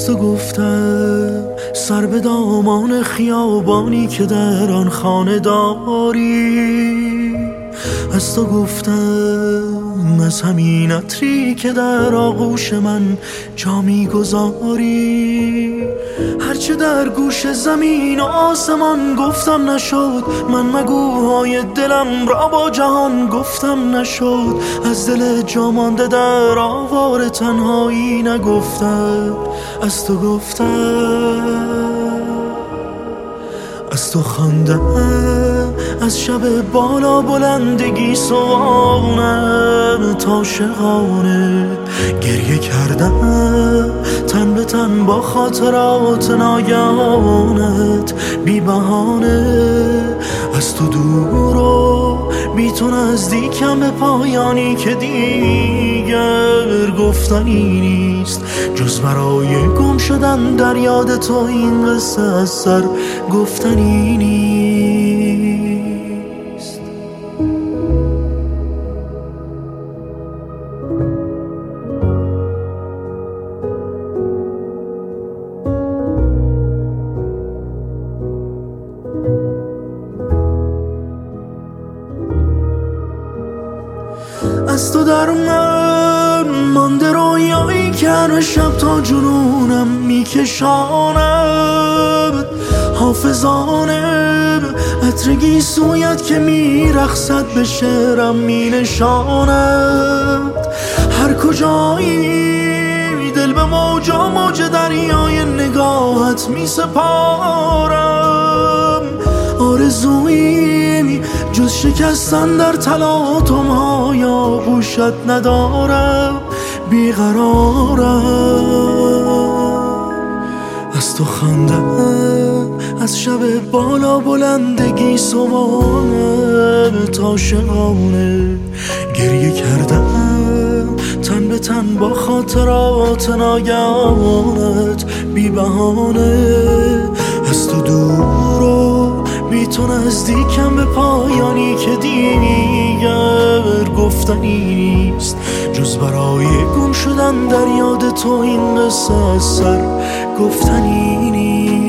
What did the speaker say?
از تو گفتم سر به دامان خیابانی که در آن خانه داری، از تو گفتم از همین عطری که در آغوش من جا میگذاری. هرچه در گوش زمین و آسمان گفتم نشد، من مگوهای دلم را با جهان گفتم نشد. از دل جا مانده در آوار تنهایی نگفتم، از تو گفتم. از تو خواندم از شب بالا بلندگی سوانه تا شقانه، گریه کردم تن به تن با خاطرات ناگهانت بی بهانه. از تو دور و بی تو نزدیکم به پایانی که دیگر گفتنی نیست، جز برای گم شدن در یاد تو این قصه از سر گفتنی نیست. از تو در من مانده رویایی که هر شب تا جنونم میکشاند، حافظانه عطر سویت که میرخصد به شعرم مینشاند. هر کجایی دل به موجا موج دریای نگاهت میسپارم. آرزویی جز شکستن در تلاطم‌های آغوشت ندارم، بیقرارم. از تو خواندم از شب بالا بلندگی صبحانه تا شقانه، گریه کردم تن به تن با خاطرات ناگهانت بی بهانه. از تو دور و بی تو نزدیکم به پایانی که دیگر گفتنی نیست، جز برای گم شدن در یاد تو این قصه از سر گفتنی نیست.